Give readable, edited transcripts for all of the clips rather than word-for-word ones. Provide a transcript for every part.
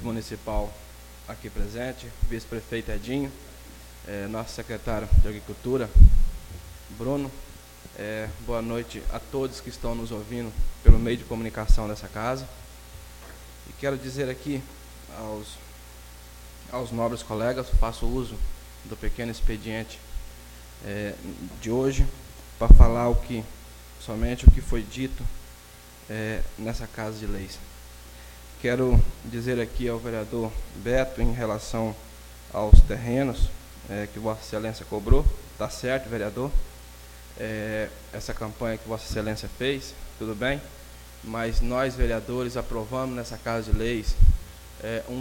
municipal aqui presente, vice-prefeito Edinho, nosso secretário de Agricultura, Bruno. Boa noite a todos que estão nos ouvindo pelo meio de comunicação dessa casa. E quero dizer aqui aos nobres colegas, faço uso do pequeno expediente de hoje para falar somente o que foi dito nessa Casa de Leis. Quero dizer aqui ao vereador Beto, em relação aos terrenos que Vossa Excelência cobrou. Está certo, vereador, essa campanha que Vossa Excelência fez, tudo bem, mas nós, vereadores, aprovamos nessa Casa de Leis um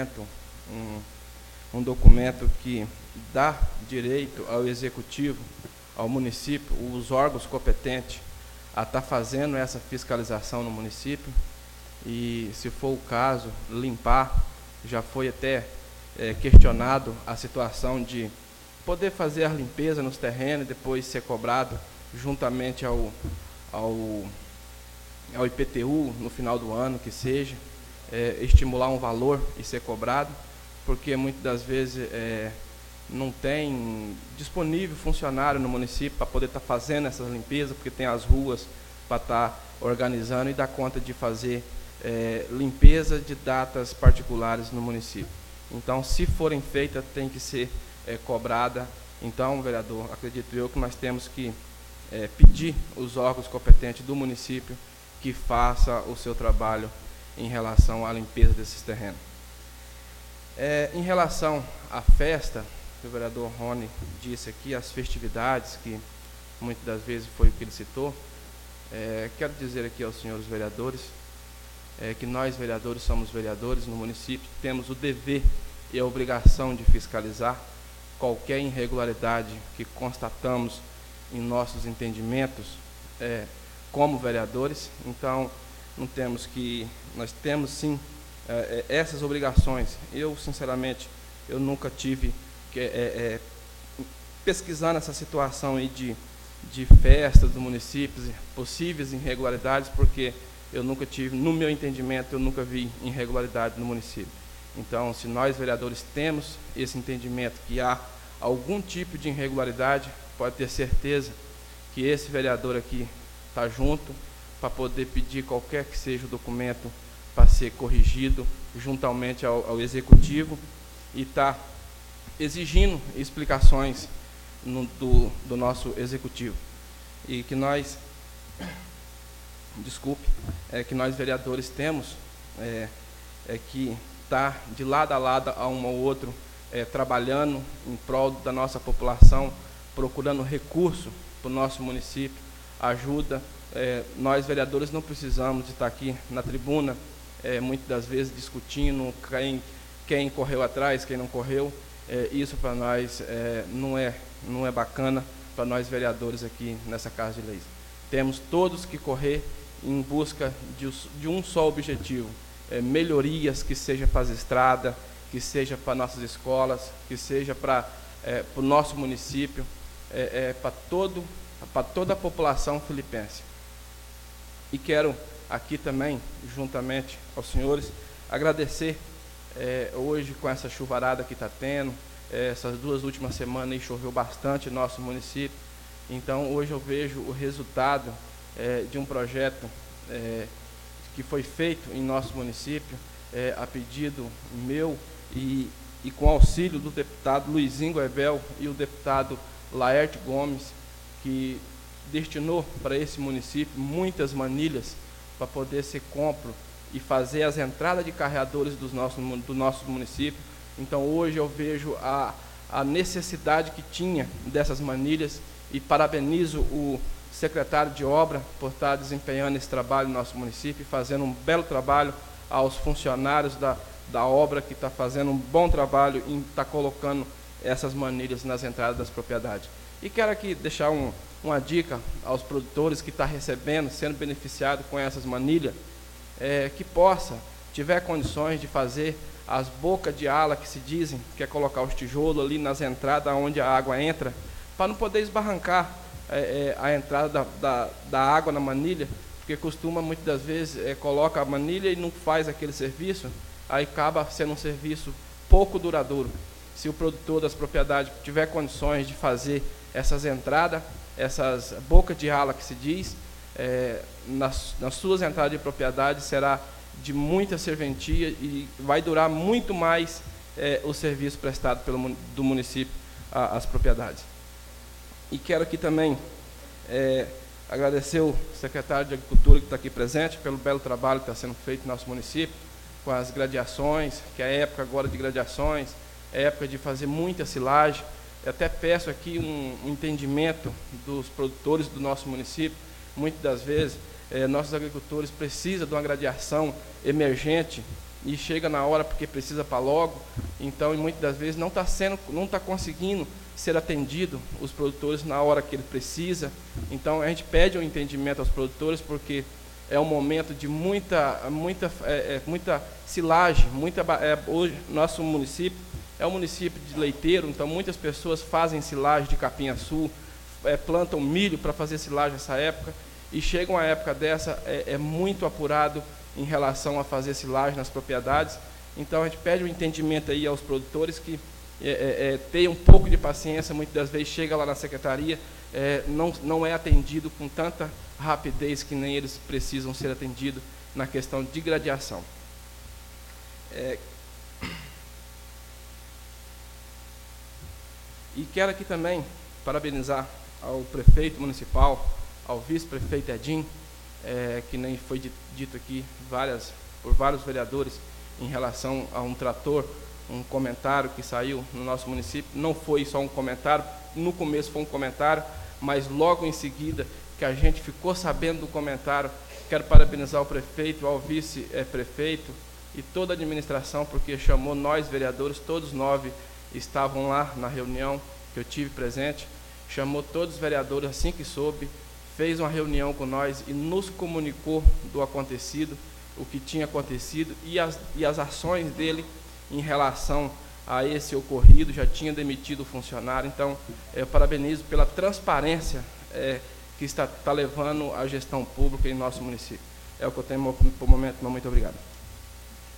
documento que dá direito ao Executivo, ao município, os órgãos competentes, a estar fazendo essa fiscalização no município e, se for o caso, limpar. Já foi até questionado a situação de poder fazer a limpeza nos terrenos e depois ser cobrado juntamente ao IPTU no final do ano, que seja, estimular um valor e ser cobrado, porque muitas das vezes não tem disponível funcionário no município para poder estar fazendo essas limpezas, porque tem as ruas para estar organizando e dar conta de fazer limpeza de datas particulares no município. Então, se forem feitas, tem que ser cobrada. Então, vereador, acredito eu que nós temos que pedir os órgãos competentes do município que faça o seu trabalho em relação à limpeza desses terrenos. Em relação à festa, que o vereador Rony disse aqui, as festividades, que muitas das vezes foi o que ele citou, quero dizer aqui aos senhores vereadores que nós, vereadores, somos vereadores no município, temos o dever e a obrigação de fiscalizar qualquer irregularidade que constatamos em nossos entendimentos como vereadores. Então, nós temos sim essas obrigações. Eu, sinceramente, eu nunca tive pesquisando essa situação aí de festas do município, possíveis irregularidades, porque eu nunca tive, no meu entendimento, eu nunca vi irregularidade no município. Então, se nós, vereadores, temos esse entendimento que há algum tipo de irregularidade, pode ter certeza que esse vereador aqui está junto para poder pedir qualquer que seja o documento para ser corrigido juntamente ao Executivo e está exigindo explicações do nosso Executivo. E que nós, que nós vereadores temos que estar de lado a lado a um ao outro, trabalhando em prol da nossa população, procurando recurso para o nosso município, ajuda. Nós, vereadores, não precisamos de estar aqui na tribuna, muitas das vezes discutindo quem correu atrás, quem não correu. Isso para nós não é bacana, para nós, vereadores, aqui nessa Casa de Leis. Temos todos que correr em busca de um só objetivo, melhorias, que seja para as estradas, que seja para nossas escolas, que seja para o nosso município, para toda a população filipense. E quero aqui também, juntamente aos senhores, agradecer hoje com essa chuvarada que está tendo. Essas 2 últimas semanas aí choveu bastante no nosso município. Então, hoje eu vejo o resultado de um projeto que foi feito em nosso município, a pedido meu e com auxílio do deputado Luizinho Goebel e o deputado Laerte Gomes, que destinou para esse município muitas manilhas para poder ser compro e fazer as entradas de carreadores do nosso município. Então, hoje eu vejo a necessidade que tinha dessas manilhas e parabenizo o secretário de obra por estar desempenhando esse trabalho no nosso município, fazendo um belo trabalho, aos funcionários da obra, que está fazendo um bom trabalho em estar colocando essas manilhas nas entradas das propriedades. E quero aqui deixar uma dica aos produtores que estão recebendo, sendo beneficiados com essas manilhas, que tiver condições de fazer as bocas de ala, que se dizem, que é colocar os tijolos ali nas entradas onde a água entra, para não poder esbarrancar a entrada da água na manilha, porque costuma, muitas das vezes, coloca a manilha e não faz aquele serviço, aí acaba sendo um serviço pouco duradouro. Se o produtor das propriedades tiver condições de fazer essas entradas, essas bocas de ala que se diz, nas suas entradas de propriedade, será de muita serventia e vai durar muito mais o serviço prestado do município às propriedades. E quero aqui também agradecer o secretário de Agricultura que está aqui presente pelo belo trabalho que está sendo feito no nosso município, com as gradiações, que é a época agora de gradiações, é época de fazer muita silagem. Eu até peço aqui um entendimento dos produtores do nosso município. Muitas das vezes, nossos agricultores precisam de uma gradiação emergente e chega na hora porque precisa para logo. Então, muitas das vezes, não está conseguindo ser atendido os produtores na hora que ele precisa. Então, a gente pede um entendimento aos produtores, porque é um momento de muita silagem. Hoje, nosso município é um município de leiteiro, então muitas pessoas fazem silagem de capinha-sul, plantam milho para fazer silagem nessa época, e chega uma época dessa, é muito apurado em relação a fazer silagem nas propriedades. Então, a gente pede um entendimento aí aos produtores que tenham um pouco de paciência. Muitas das vezes chega lá na secretaria, não é atendido com tanta rapidez que nem eles precisam ser atendidos na questão de gradiação. E quero aqui também parabenizar ao prefeito municipal, ao vice-prefeito Edinho, que nem foi dito aqui por vários vereadores em relação a um trator, um comentário que saiu no nosso município. Não foi só um comentário, no começo foi um comentário, mas logo em seguida que a gente ficou sabendo do comentário, quero parabenizar o prefeito, ao vice-prefeito e toda a administração, porque chamou nós vereadores, todos 9 estavam lá na reunião que eu tive presente, chamou todos os vereadores assim que soube, fez uma reunião com nós e nos comunicou do acontecido, o que tinha acontecido e as ações dele em relação a esse ocorrido. Já tinha demitido o funcionário. Então, eu parabenizo pela transparência que está levando a gestão pública em nosso município. É o que eu tenho por momento. Muito obrigado.